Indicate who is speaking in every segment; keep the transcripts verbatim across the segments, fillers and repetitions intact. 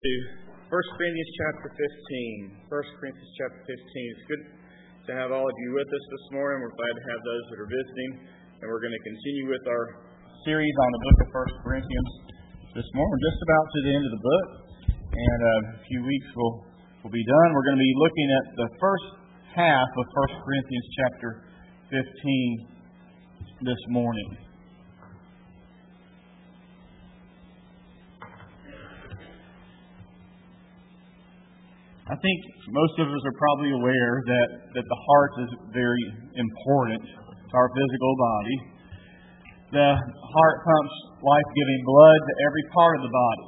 Speaker 1: To First Corinthians chapter fifteen. First Corinthians chapter fifteen. It's good to have all of you with us this morning. We're glad to have those that are visiting. And we're going to continue with our series on the book of First Corinthians this morning. We're just about to the end of the book. And uh, a few weeks will will be done. We're going to be looking at the first half of First Corinthians chapter fifteen this morning. I think most of us are probably aware that, that the heart is very important to our physical body. The heart pumps life-giving blood to every part of the body.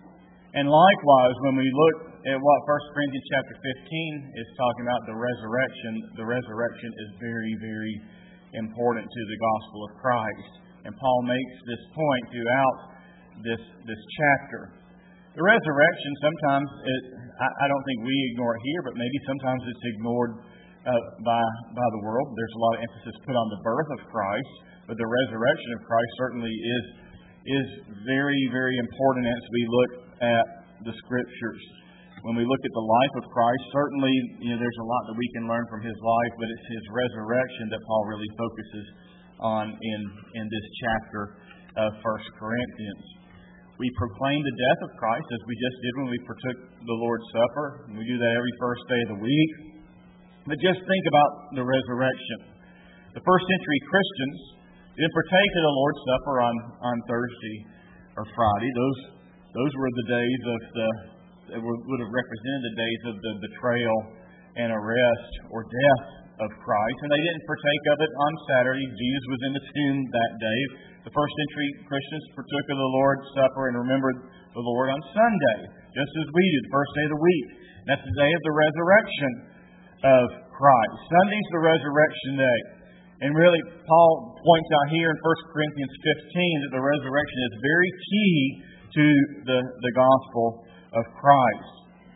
Speaker 1: And likewise, when we look at what First Corinthians chapter fifteen is talking about, the resurrection, the resurrection is very, very important to the gospel of Christ. And Paul makes this point throughout this, this chapter. The resurrection, sometimes, it, I, I don't think we ignore it here, but maybe sometimes it's ignored uh, by by the world. There's a lot of emphasis put on the birth of Christ, but the resurrection of Christ certainly is is very, very important as we look at the Scriptures. When we look at the life of Christ, certainly you know, there's a lot that we can learn from His life, but it's His resurrection that Paul really focuses on in, in this chapter of First Corinthians. We proclaim the death of Christ, as we just did when we partook the Lord's Supper. We do that every first day of the week. But just think about the resurrection. The first century Christians didn't partake of the Lord's Supper on, on Thursday or Friday. Those those were the days of the that would have represented the days of the betrayal and arrest or death of Christ. And they didn't partake of it on Saturday. Jesus was in the tomb that day. The first century Christians partook of the Lord's Supper and remembered the Lord on Sunday, just as we do, the first day of the week. And that's the day of the resurrection of Christ. Sunday's the resurrection day. And really, Paul points out here in First Corinthians fifteen that the resurrection is very key to the, the gospel of Christ.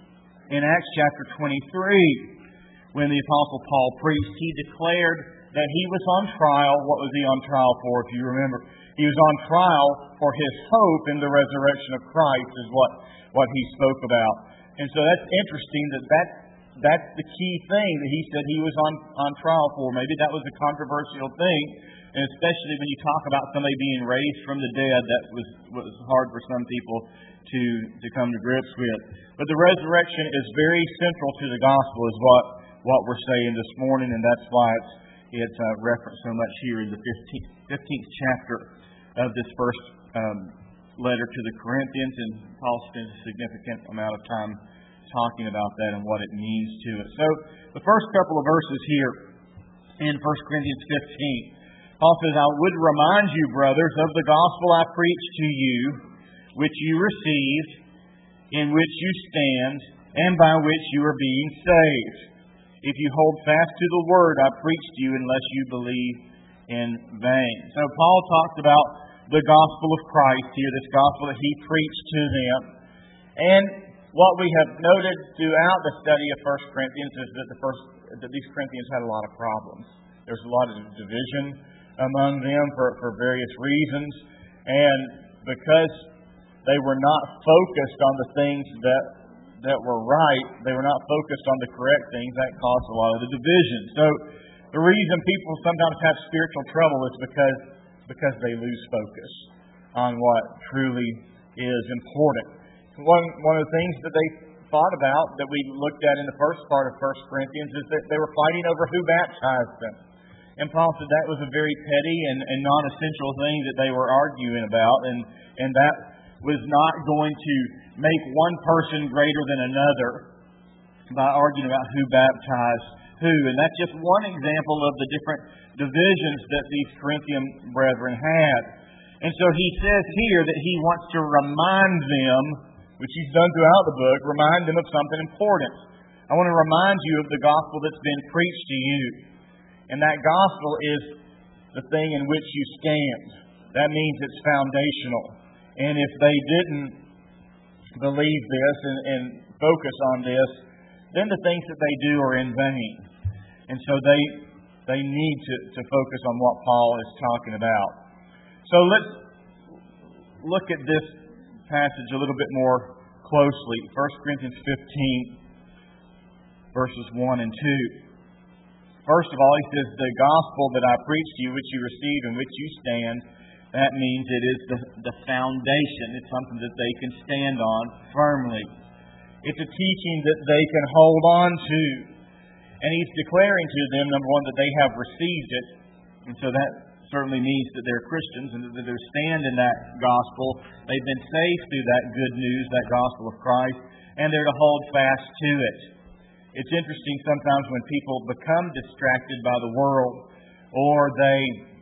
Speaker 1: In Acts chapter twenty-three, when the Apostle Paul preached, he declared that he was on trial. What was he on trial for, if you remember? He was on trial for his hope in the resurrection of Christ, is what, what he spoke about. And so that's interesting that, that that's the key thing that he said he was on, on trial for. Maybe that was a controversial thing, and especially when you talk about somebody being raised from the dead, that was, was hard for some people to, to come to grips with. But the resurrection is very central to the gospel, is what, what we're saying this morning, and that's why it's It's uh, referenced so much here in the fifteenth, fifteenth chapter of this first um, letter to the Corinthians, and Paul spends a significant amount of time talking about that and what it means to us. So, the first couple of verses here in First Corinthians fifteen, Paul says, "I would remind you, brothers, of the gospel I preached to you, which you received, in which you stand, and by which you are being saved. If you hold fast to the word I preached to you, unless you believe in vain." So Paul talks about the gospel of Christ here, this gospel that he preached to them. And what we have noted throughout the study of First Corinthians is that the first that these Corinthians had a lot of problems. There's a lot of division among them for, for various reasons. And because they were not focused on the things that that were right, they were not focused on the correct things, that caused a lot of the division. So the reason people sometimes have spiritual trouble is because because they lose focus on what truly is important. One one of the things that they thought about that we looked at in the first part of First Corinthians is that they were fighting over who baptized them. And Paul said that was a very petty and, and non-essential thing that they were arguing about, and, and that was not going to make one person greater than another by arguing about who baptized who. And that's just one example of the different divisions that these Corinthian brethren had. And so he says here that he wants to remind them, which he's done throughout the book, remind them of something important. I want to remind you of the gospel that's been preached to you. And that gospel is the thing in which you stand. That means it's foundational. And if they didn't believe this and, and focus on this, then the things that they do are in vain. And so they they need to, to focus on what Paul is talking about. So let's look at this passage a little bit more closely. First Corinthians fifteen, verses one and two. First of all, he says, the gospel that I preach to you, which you received, in which you stand, that means it is the, the foundation. It's something that they can stand on firmly. It's a teaching that they can hold on to. And he's declaring to them, number one, that they have received it. And so that certainly means that they're Christians and that they stand in that gospel. They've been saved through that good news, that gospel of Christ, and they're to hold fast to it. It's interesting sometimes when people become distracted by the world or they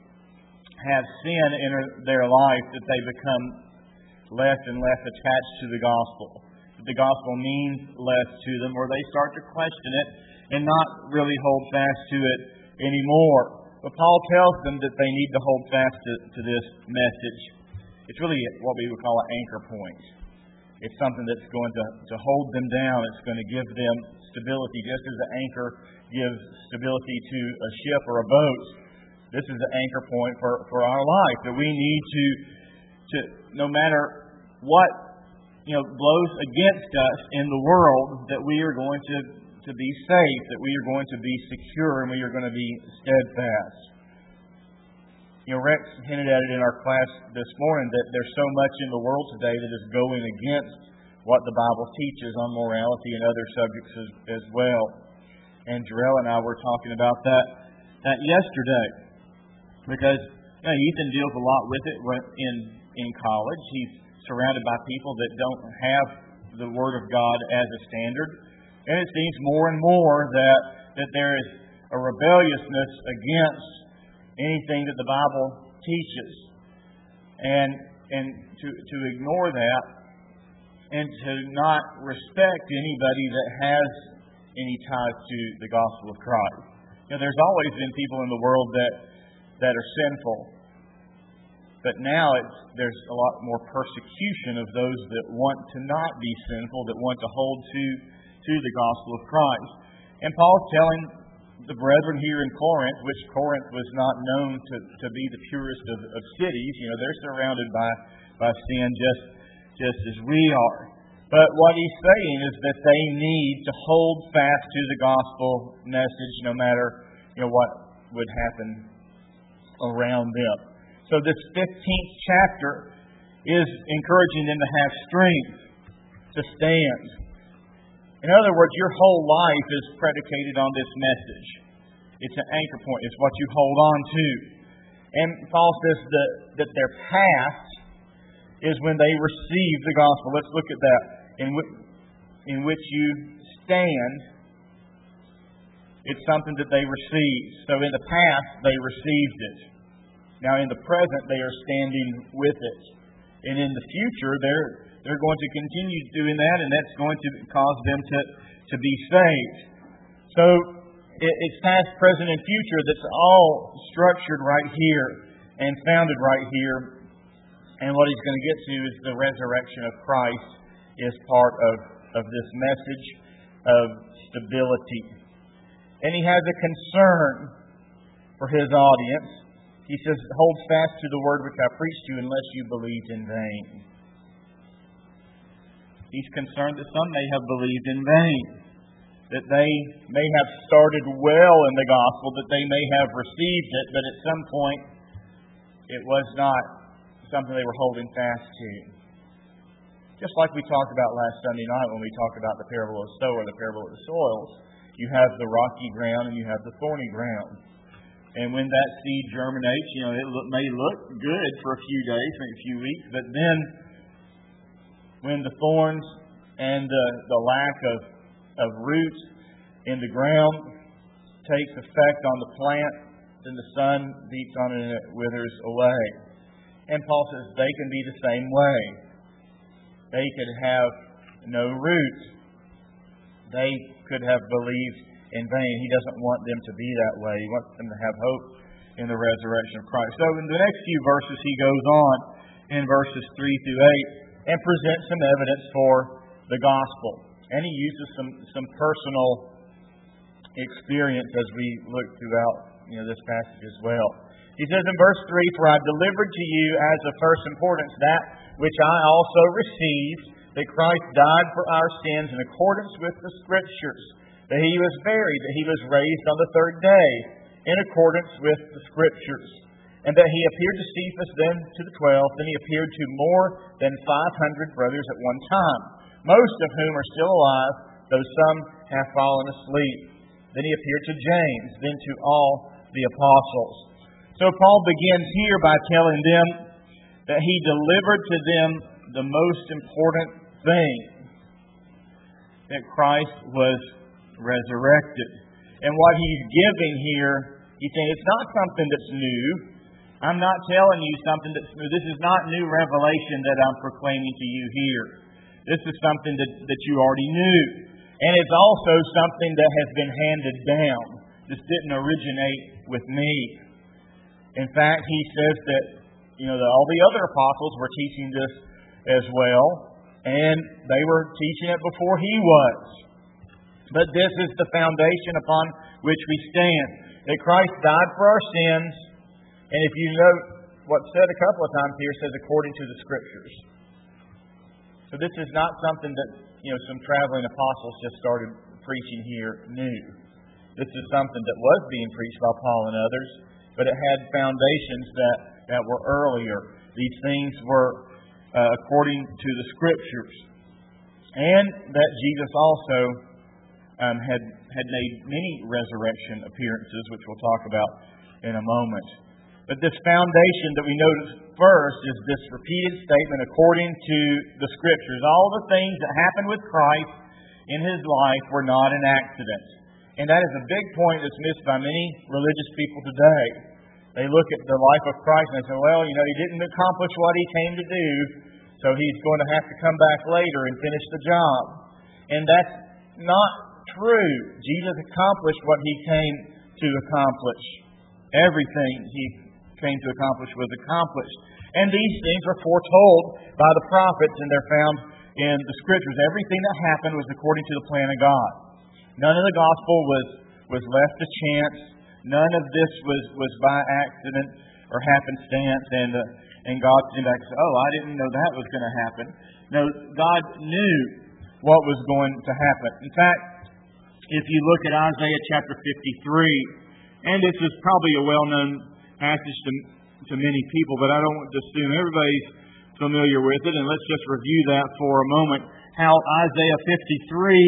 Speaker 1: have sin in their life that they become less and less attached to the gospel. That the gospel means less to them, or they start to question it and not really hold fast to it anymore. But Paul tells them that they need to hold fast to, to this message. It's really what we would call an anchor point. It's something that's going to, to hold them down. It's going to give them stability, just as the anchor gives stability to a ship or a boat. This is the anchor point for, for our life, that we need to, to, no matter what you know blows against us in the world, that we are going to, to be safe, that we are going to be secure, and we are going to be steadfast. You know, Rex hinted at it in our class this morning that there's so much in the world today that is going against what the Bible teaches on morality and other subjects as, as well. And Jarrell and I were talking about that, that yesterday. Because you know, Ethan deals a lot with it in, in college. He's surrounded by people that don't have the Word of God as a standard. And it seems more and more that, that there is a rebelliousness against anything that the Bible teaches. And and to, to ignore that and to not respect anybody that has any ties to the gospel of Christ. You know, there's always been people in the world that, that are sinful. But now it's, there's a lot more persecution of those that want to not be sinful, that want to hold to, to the gospel of Christ. And Paul's telling the brethren here in Corinth, which Corinth was not known to, to be the purest of, of cities. You know, they're surrounded by, by sin just, just as we are. But what he's saying is that they need to hold fast to the gospel message no matter, you know, what would happen around them. So this fifteenth chapter is encouraging them to have strength, to stand. In other words, your whole life is predicated on this message. It's an anchor point. It's what you hold on to. And Paul says that, that their path is when they receive the gospel. Let's look at that. In, w- in which you stand, it's something that they received. So in the past, they received it. Now in the present, they are standing with it. And in the future, they're they're going to continue doing that, and that's going to cause them to, to be saved. So it, it's past, present, and future that's all structured right here and founded right here. And what he's going to get to is the resurrection of Christ is part of, of this message of stability. And he has a concern for his audience. He says, hold fast to the word which I preached to you unless you believed in vain. He's concerned that some may have believed in vain. That they may have started well in the gospel, that they may have received it, but at some point it was not something they were holding fast to. Just like we talked about last Sunday night when we talked about the parable of the sower, the parable of the soils. You have the rocky ground and you have the thorny ground. And when that seed germinates, you know, it may look good for a few days, maybe a few weeks, but then when the thorns and the, the lack of, of roots in the ground takes effect on the plant, then the sun beats on it and it withers away. And Paul says they can be the same way. They could have no roots. They could have believed in vain. He doesn't want them to be that way. He wants them to have hope in the resurrection of Christ. So in the next few verses, he goes on in verses three through eight and presents some evidence for the gospel. And he uses some, some personal experience as we look throughout you know, this passage as well. He says in verse three, for I delivered to you as of first importance that which I also received,
Speaker 2: that Christ died for our sins in accordance with the Scriptures, that He was buried, that He was raised on the third day in accordance with the Scriptures, and that He appeared to Cephas, then to the twelve, then He appeared to more than five hundred brothers at one time, most of whom are still alive, though some have fallen asleep. Then He appeared to James, then to all the apostles. So Paul begins here by telling them that he delivered to them the most important thing, that Christ was resurrected. And what he's giving here, he's saying it's not something that's new. I'm not telling you something that's new. This is not new revelation that I'm proclaiming to you here. This is something that, that you already knew. And it's also something that has been handed down. This didn't originate with me. In fact, he says that, you know, that all the other apostles were teaching this as well, and they were teaching it before he was. But this is the foundation upon which we stand, that Christ died for our sins, and if you note what's said a couple of times here, it says according to the Scriptures. So this is not something that, you know, some traveling apostles just started preaching here new. This is something that was being preached by Paul and others, but it had foundations that, that were earlier. These things were uh, according to the Scriptures. And that Jesus also um, had, had made many resurrection appearances, which we'll talk about in a moment. But this foundation that we notice first is this repeated statement according to the Scriptures. All the things that happened with Christ in His life were not an accident. And that is a big point that's missed by many religious people today. They look at the life of Christ and they say, well, you know, He didn't accomplish what He came to do, so He's going to have to come back later and finish the job. And that's not true. Jesus accomplished what He came to accomplish. Everything He came to accomplish was accomplished. And these things were foretold by the prophets, and they're found in the Scriptures. Everything that happened was according to the plan of God. None of the gospel was, was left to chance. None of this was, was by accident or happenstance, and uh, and God came back and said, oh, I didn't know that was going to happen. No, God knew what was going to happen. In fact, if you look at Isaiah chapter fifty-three, and this is probably a well-known passage to, to many people, but I don't want to assume everybody's familiar with it, and let's just review that for a moment. How Isaiah fifty-three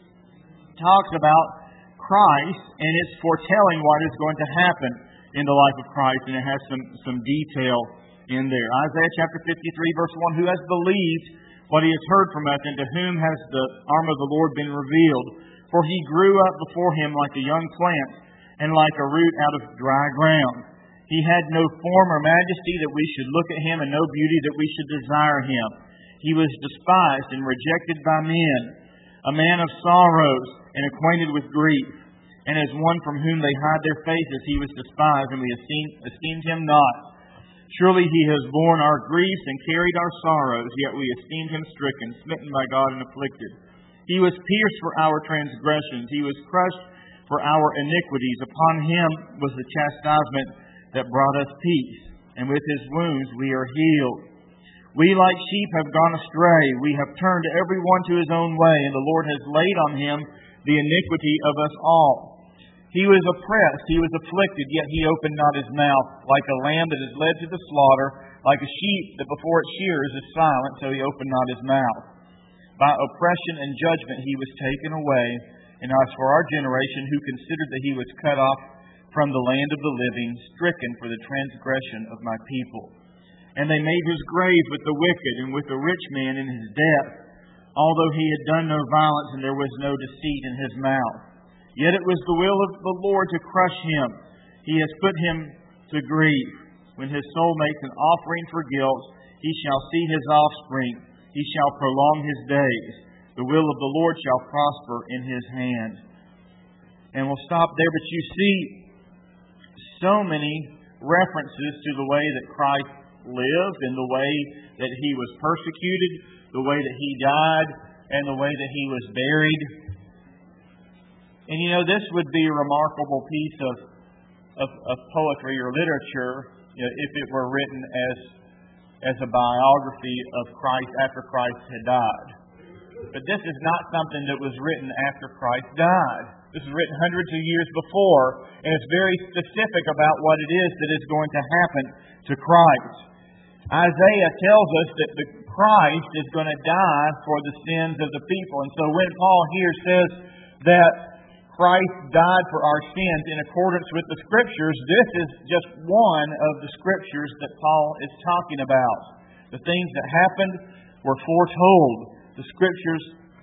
Speaker 2: talks about Christ, and it's foretelling what is going to happen in the life of Christ, and it has some, some detail in there. Isaiah chapter fifty-three, verse one, who has believed what he has heard from us, and to whom has the arm of the Lord been revealed? For he grew up before him like a young plant, and like a root out of dry ground. He had no form or majesty that we should look at him, and no beauty that we should desire him. He was despised and rejected by men, a man of sorrows and acquainted with grief. And as one from whom they hide their faces, he was despised, and we esteemed, esteemed him not. Surely he has borne our griefs and carried our sorrows, yet we esteemed him stricken, smitten by God, and afflicted. He was pierced for our transgressions. He was crushed for our iniquities. Upon him was the chastisement that brought us peace, and with his wounds we are healed. We like sheep have gone astray. We have turned every one to his own way, and the Lord has laid on him the iniquity of us all. He was oppressed, he was afflicted, yet he opened not his mouth. Like a lamb that is led to the slaughter, like a sheep that before its shearers is silent, so he opened not his mouth. By oppression and judgment he was taken away. And as for our generation, who considered that he was cut off from the land of the living, stricken for the transgression of my people. And they made his grave with the wicked, and with the rich man in his death, although he had done no violence, and there was no deceit in his mouth. Yet it was the will of the Lord to crush him. He has put him to grief. When his soul makes an offering for guilt, he shall see his offspring. He shall prolong his days. The will of the Lord shall prosper in his hand. And we'll stop there, but you see so many references to the way that Christ lived, and the way that he was persecuted, the way that he died, and the way that he was buried. And you know, this would be a remarkable piece of, of, of poetry or literature, you know, if it were written as
Speaker 1: as a biography of Christ after Christ had died. But this is not something that was written after Christ died. This was written hundreds of years before, and it's very specific about what it is that is going to happen to Christ. Isaiah tells us that the Christ is going to die for the sins of the people. And so when Paul here says that Christ died for our sins in accordance with the Scriptures, this is just one of the Scriptures that Paul is talking about. The things that happened were foretold. The Scriptures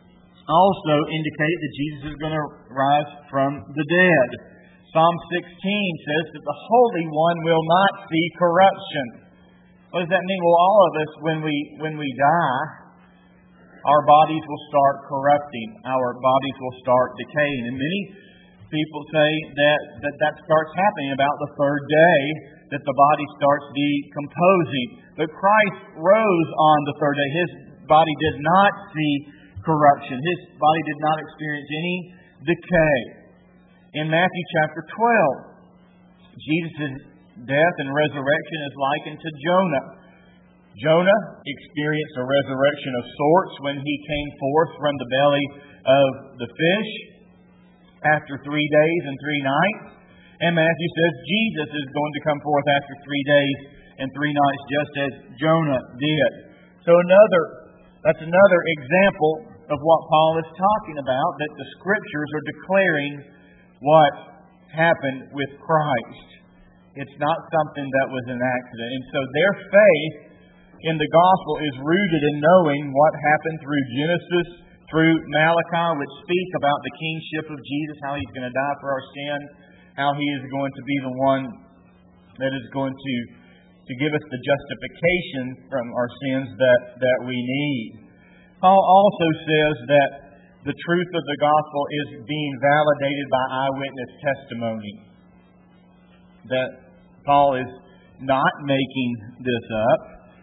Speaker 1: also indicate that Jesus is going to rise from the dead. Psalm sixteen says that the Holy One will not see corruption. What does that mean? Well, all of us, when we when we die, our bodies will start corrupting. Our bodies will start decaying. And many people say that, that that starts happening about the third day, that the body starts decomposing. But Christ rose on the third day. His body did not see corruption. His body did not experience any decay. In Matthew chapter twelve, Jesus' death and resurrection is likened to Jonah. Jonah experienced a resurrection of sorts when he came forth from the belly of the fish after three days and three nights. And Matthew says Jesus is going to come forth after three days and three nights, just as Jonah did. So another, that's another example of what Paul is talking about, that the Scriptures are declaring what happened with Christ. It's not something that was an accident. And so their faith in the gospel is rooted in knowing what happened through Genesis, through Malachi, which speak about the kingship of Jesus, how He's going to die for our sin, how He is going to be the one that is going to, to give us the justification from our sins that, that we need. Paul also says that the truth of the gospel is being validated by eyewitness testimony. That Paul is not making this up.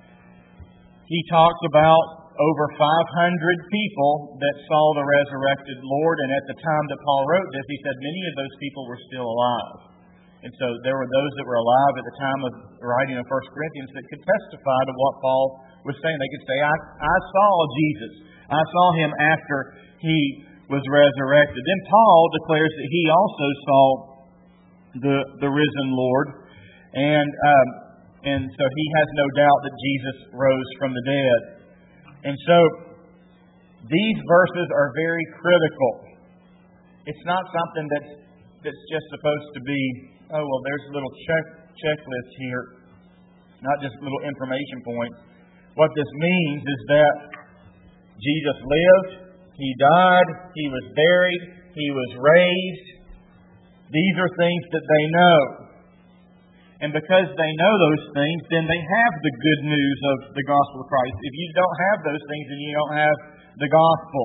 Speaker 1: He talks about over five hundred people that saw the resurrected Lord, and at the time that Paul wrote this, he said many of those people were still alive. And so there were those that were alive at the time of writing of First Corinthians that could testify to what Paul was saying. They could say, I, I saw Jesus. I saw Him after He was resurrected. Then Paul declares that he also saw the, the risen Lord. And um, and so he has no doubt that Jesus rose from the dead. And so these verses are very critical. It's not something that's that's just supposed to be, oh, well, there's a little check checklist here, not just little information points. What this means is that Jesus lived, He died, He was buried, He was raised. These are things that they know. And because they know those things, then they have the good news of the gospel of Christ. If you don't have those things, then you don't have the gospel.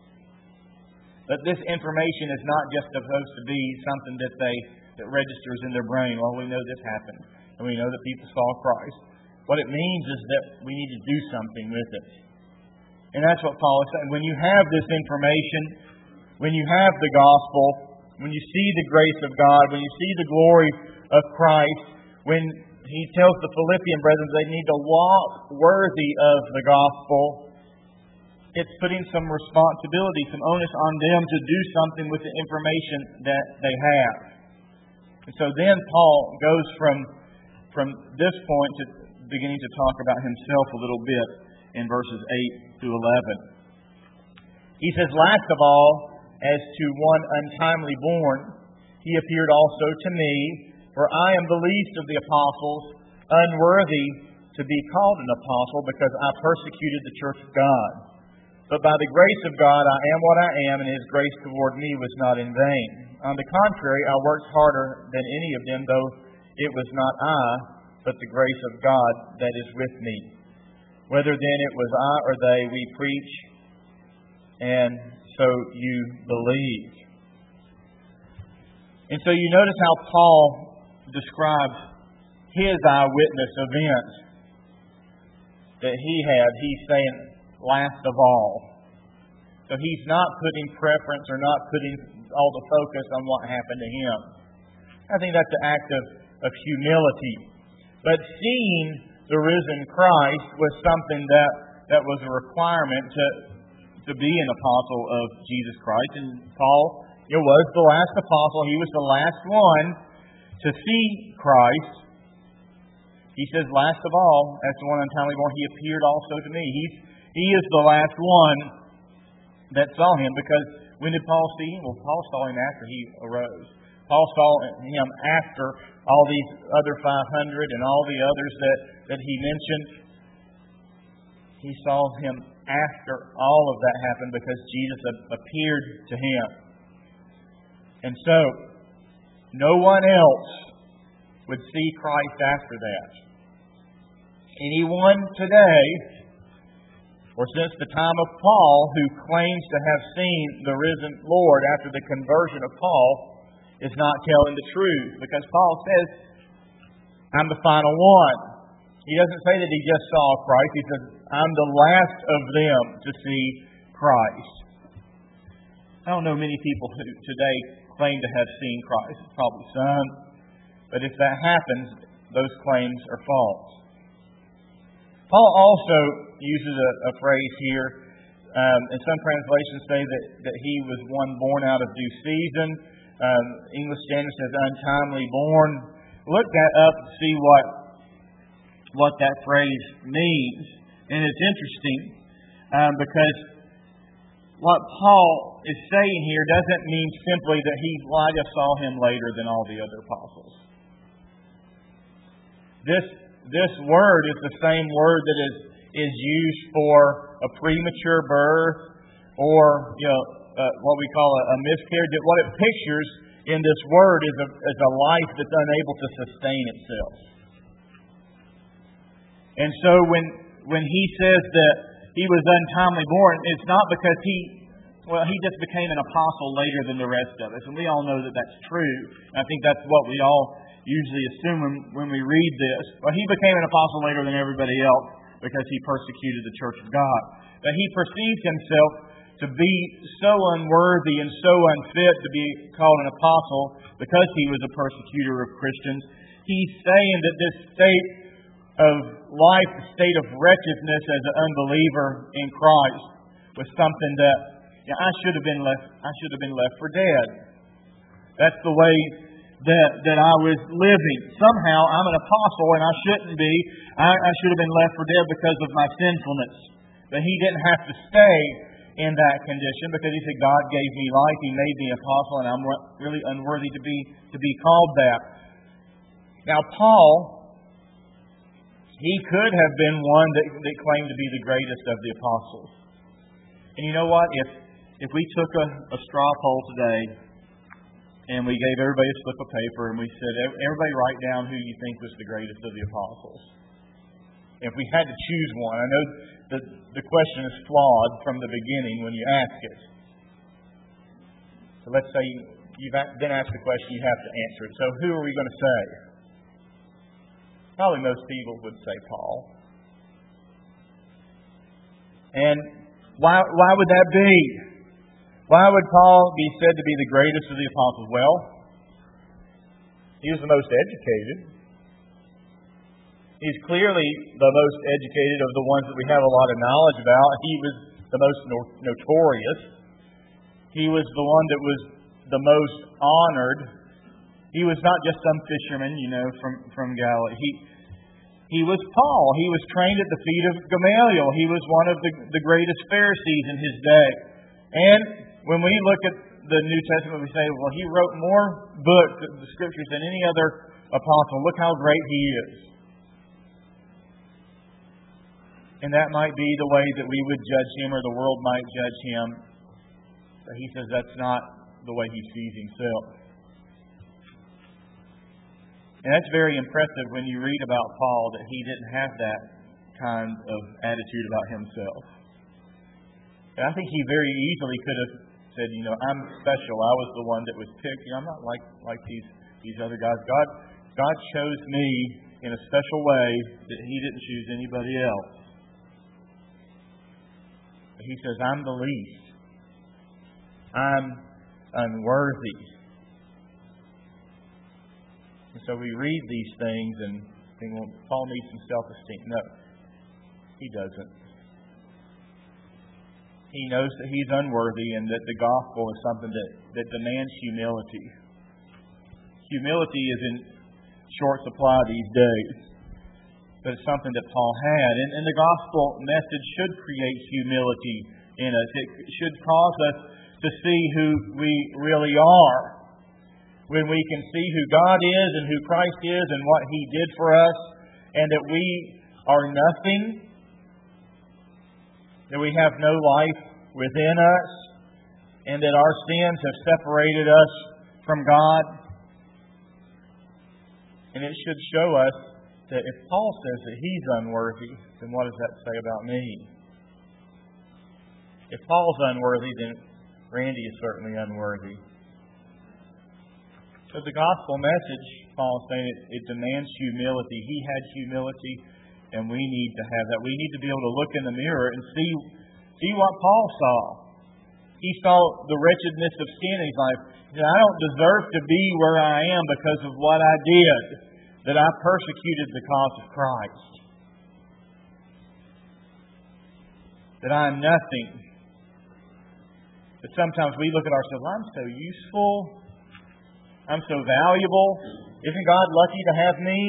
Speaker 1: But this information is not just supposed to be something that they that registers in their brain. Well, we know this happened, and we know that people saw Christ. What it means is that we need to do something with it. And that's what Paul is saying. When you have this information, when you have the gospel, when you see the grace of God, when you see the glory of Christ, when he tells the Philippian brethren they need to walk worthy of the gospel, it's putting some responsibility, some onus on them to do something with the information that they have. And so then Paul goes from, from this point to beginning to talk about himself a little bit in verses eight through eleven. He says, last of all, as to one untimely born, he appeared also to me, for I am the least of the apostles, unworthy to be called an apostle, because I persecuted the church of God. But by the grace of God I am what I am, and His grace toward me was not in vain. On the contrary, I worked harder than any of them, though it was not I, but the grace of God that is with me. Whether then it was I or they, we preach, and so you believe. And so you notice how Paul describes his eyewitness events that he had. He's saying, last of all. So he's not putting preference or not putting all the focus on what happened to him. I think that's an act of, of humility. But seeing
Speaker 2: the risen Christ was something that, that was a requirement to, to be an apostle of Jesus Christ. And Paul, you know, was the last apostle. He was the last one to see Christ. He says, last of all, as the one untimely born, he appeared also to me. He's, he is the last one that saw him, because when did Paul see him? Well, Paul saw him after he arose. Paul saw him after all these other five hundred and all the others that, that he mentioned. He saw him after all of that happened, because Jesus appeared to him. And so, no one else would see Christ after that. Anyone today, or since the time of Paul, who claims to have seen the risen Lord after the conversion of Paul, is not telling the truth. Because Paul says, I'm the final one. He doesn't say that he just saw Christ. He says, I'm the last of them to see Christ. I don't know many people who today claim to have seen Christ. Probably some. But if that happens, those claims are false. Paul also uses a, a phrase here, um, and some translations say that, that he was one born out of due season. Um, English Standard says untimely born. Look that up and see what what that phrase means. And it's interesting um, because what Paul is saying here doesn't mean simply that he, well, I just saw him later than all the other apostles. This this word is the same word that is is used for a premature birth, or you know uh, what we call a, a miscarriage. What it pictures in this word is a is a life that's unable to sustain itself. And so when when he says that he was untimely born, it's not because he well he just became an apostle later than the rest of us, and we all know that that's true. And I think that's what we all usually assume when, when we read this. Well, he became an apostle later than everybody else because he persecuted the church of God. But he perceived himself to be so unworthy and so unfit to be called an apostle because he was a persecutor of Christians. He's saying that this state of life, the state of wretchedness as an unbeliever in Christ, was something that you know, I should have been left. I should have been left for dead. That's the way that that I was living. Somehow I'm an apostle and I shouldn't be. I, I should have been left for dead because of my sinfulness. But he didn't have to stay in that condition, because he said, God gave me life. He made me apostle, and I'm really unworthy to be to be called that. Now, Paul, he could have been one that, that claimed to be the greatest of the apostles. And you know what? If if we took a, a straw poll today, and we gave everybody a slip of paper, and we said, everybody write down who you think was the greatest of the apostles. If we had to choose one, I know that the question is flawed from the beginning when you ask it. So let's say you've been asked the question, you have to answer it. So who are we going to say? Probably most people would say Paul. And why, why would that be? Why would Paul be said to be the greatest of the apostles? Well, he was the most educated. He's clearly the most educated of the ones that we have a lot of knowledge about. He was the most no- notorious. He was the one that was the most honored. He was not just some fisherman, you know, from, from Galilee. He he was Paul. He was trained at the feet of Gamaliel. He was one of the, the greatest Pharisees in his day. And when we look at the New Testament, we say, well, he wrote more books, the Scriptures, than any other apostle. Look how great he is. And that might be the way that we would judge him, or the world might judge him. But he says that's not the way he sees himself. And that's very impressive when you read about Paul, that he didn't have that kind of attitude about himself. And I think he very easily could have said, you know, I'm special. I was the one that was picked. You know, I'm not like like these these other guys. God God chose me in a special way that he didn't choose anybody else. But he says, I'm the least. I'm unworthy. And so we read these things, and self-esteem. Well, Paul needs some self-esteem. No, he doesn't. He knows that he's unworthy and that the gospel is something that, that demands humility. Humility is in short supply these days, but it's something that Paul had. And, and the gospel message should create humility in us. It should cause us to see who we really are. When we can see who God is and who Christ is and what He did for us, and that we are nothing, that we have no life within us, and that our sins have separated us from God. And it should show us that if Paul says that he's unworthy, then what does that say about me? If Paul's unworthy, then Randy is certainly unworthy. So the gospel message, Paul is saying, it, it demands humility. He had humility, and we need to have that. We need to be able to look in the mirror and see, see what Paul saw. He saw the wretchedness of sin in his life. He said, I don't deserve to be where I am because of what I did, that I persecuted the cause of Christ, that I am nothing. But sometimes we look at ourselves, I'm so useful, I'm so valuable. Isn't God lucky to have me?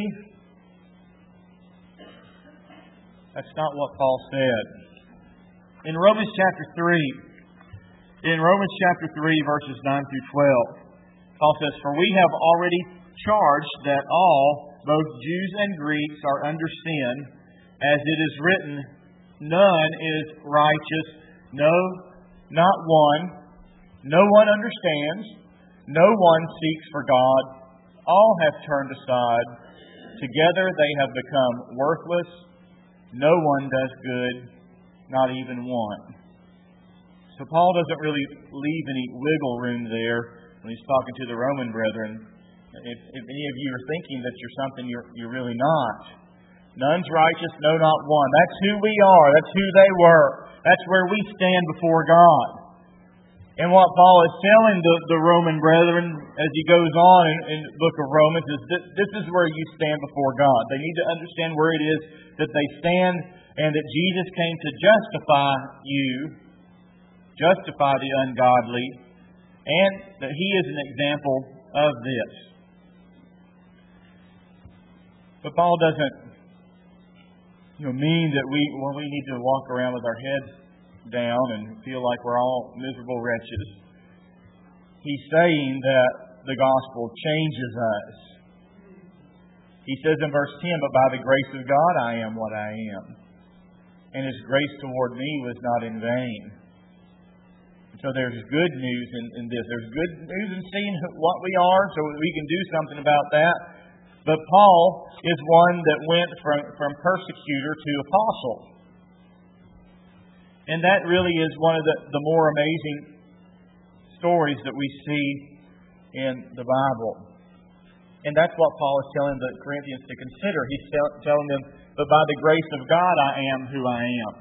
Speaker 2: That's not what Paul said. In Romans chapter three, in Romans chapter three, verses nine through twelve, Paul says, For we have already charged that all, both Jews and Greeks, are under sin, as it is written, None is righteous, no, not one. No one understands. No one seeks for God. All have turned aside. Together they have become worthless. No one does good, not even one. So Paul doesn't really leave any wiggle room there when he's talking to the Roman brethren. If, if any of you are thinking that you're something, you're, you're really not. None's righteous, no, not one. That's who we are. That's who they were. That's where we stand before God. And what Paul is telling the, the Roman brethren as he goes on in, in the book of Romans is that this is where you stand before God. They need to understand where it is that they stand, and that Jesus came to justify you, justify the ungodly, and that He is an example of this. But Paul doesn't you know, mean that we well, we need to walk around with our heads down and feel like we're all miserable wretches. He's saying that the gospel changes us. He says in verse ten, But by the grace of God I am what I am, and His grace toward me was not in vain. And so there's good news in, in this. There's good news in seeing what we are, so we can do something about that. But Paul is one that went from, from persecutor to apostle. And that really is one of the, the more amazing stories that we see in the Bible. And that's what Paul is telling the Corinthians to consider. He's tell, telling them, but by the grace of God I am who I am.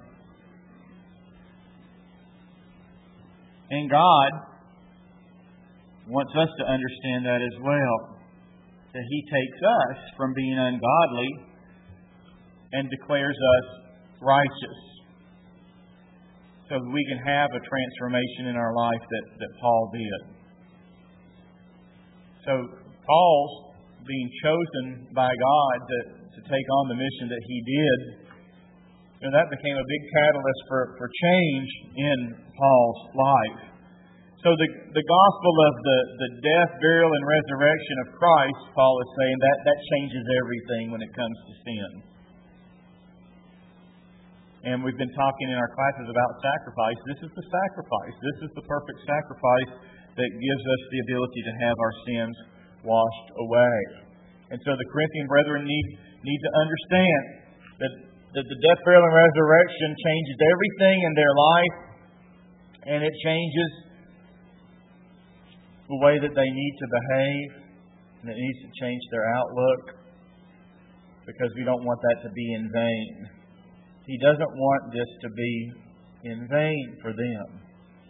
Speaker 2: And God wants us to understand that as well. That He takes us from being ungodly and declares us righteous. So that we can have a transformation in our life that, that Paul did. So Paul's being chosen by God to, to take on the mission that he did, you know, that became a big catalyst for, for change in Paul's life. So the, the gospel of the, the death, burial, and resurrection of Christ, Paul is saying, that, that changes everything when it comes to sin. And we've been talking in our classes about sacrifice. This is the sacrifice. This is the perfect sacrifice that gives us the ability to have our sins washed away. And so the Corinthian brethren need, need to understand that, that the death, burial, and resurrection changes everything in their life. And it changes the way that they need to behave. And it needs to change their outlook. Because we don't want that to be in vain. He doesn't want this to be in vain for them.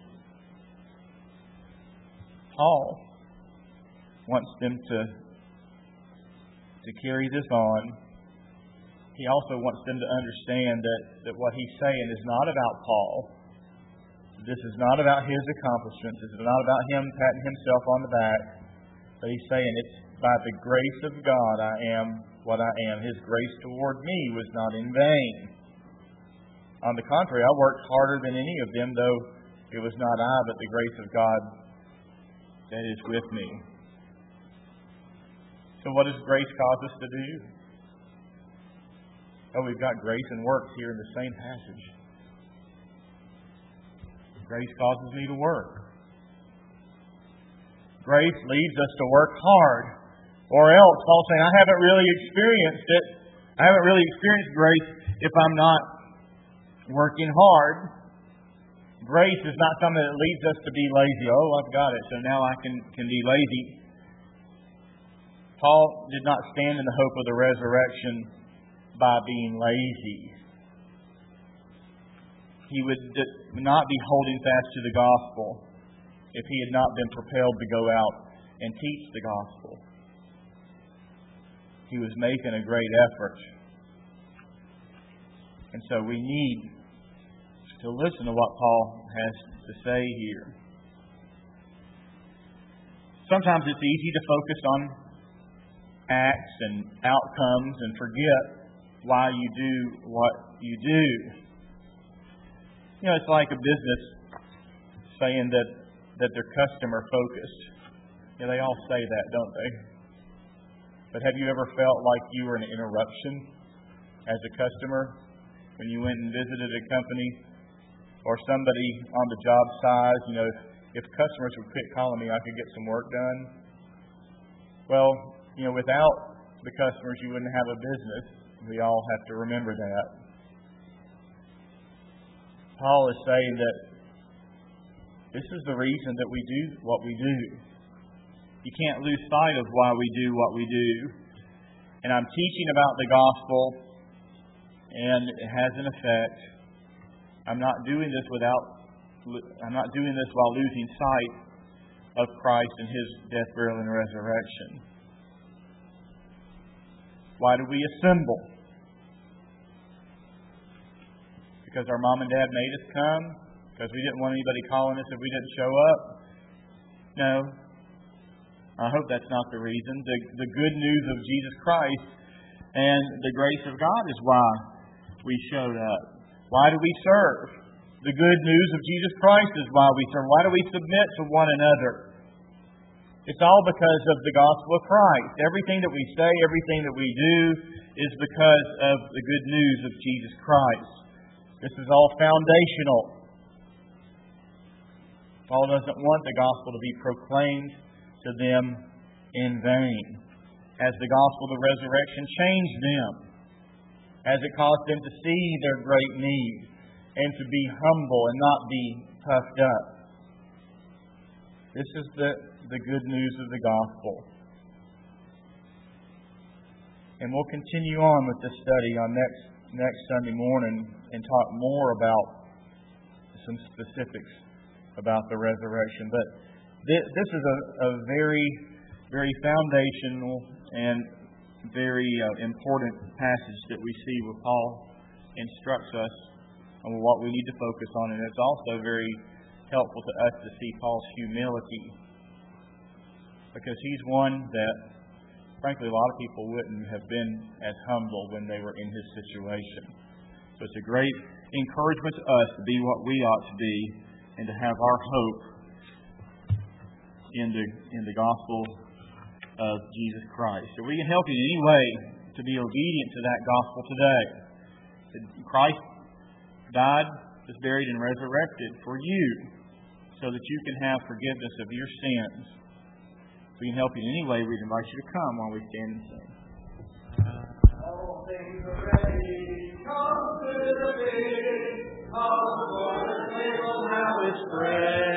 Speaker 2: Paul wants them to, to carry this on he also wants them to understand that, that what he's saying is not about Paul. This is not about his accomplishments. This is not about him patting himself on the back. But he's saying it's by the grace of God I am what I am. His grace toward me was not in vain. On the contrary, I worked harder than any of them, though it was not I, but the grace of God that is with me. So what does grace cause us to do? Oh, we've got grace and works here in the same passage. Grace causes me to work. Grace leads us to work hard. Or else, Paul's saying, I haven't really experienced it. I haven't really experienced grace if I'm not working hard. Grace is not something that leads us to be lazy. Oh, I've got it, so now I can, can be lazy. Paul did not stand in the hope of the resurrection by being lazy. He would not be holding fast to the gospel if he had not been propelled to go out and teach the gospel. He was making a great effort. And so we need to listen to what Paul has to say here. Sometimes it's easy to focus on acts and outcomes and forget why you do what you do. You know, it's like a business saying that, that they're customer focused. You know, they all say that, don't they? But have you ever felt like you were an interruption as a customer when you went and visited a company or somebody on the job site? You know, if, if customers would quit calling me, I could get some work done. Well, you know, without the customers, you wouldn't have a business. We all have to remember that. Paul is saying that this is the reason that we do what we do. You can't lose sight of why we do what we do. And I'm teaching about the gospel, and it has an effect. I'm not doing this without. I'm not doing this while losing sight of Christ and His death, burial, and resurrection. Why do we assemble? Because our mom and dad made us come? Because we didn't want anybody calling us if we didn't show up? No. I hope that's not the reason. The, the good news of Jesus Christ and the grace of God is why we showed up. Why do we serve? The good news of Jesus Christ is why we serve. Why do we submit to one another? It's all because of the gospel of Christ. Everything that we say, everything that we do is because of the good news of Jesus Christ. This is all foundational. Paul doesn't want the gospel to be proclaimed to them in vain. As the gospel of the resurrection changed them, as it caused them to see their great need and to be humble and not be puffed up. This is the, the good news of the gospel. And we'll continue on with this study on next next Sunday morning and talk more about some specifics about the resurrection. But th- this is a, a very, very foundational and very uh, important passage that we see where Paul instructs us on what we need to focus on. And it's also very helpful to us to see Paul's humility, because he's one that, frankly, a lot of people wouldn't have been as humble when they were in his situation. So it's a great encouragement to us to be what we ought to be and to have our hope in the in the gospel of Jesus Christ. So we can help you in any way to be obedient to that gospel today. Christ died, was buried, and resurrected for you so that you can have forgiveness of your sins. If we can help you in any way, we'd invite you to come while we stand and sing.
Speaker 3: All things are ready, come to the feast, of the Lord, the table now is spread.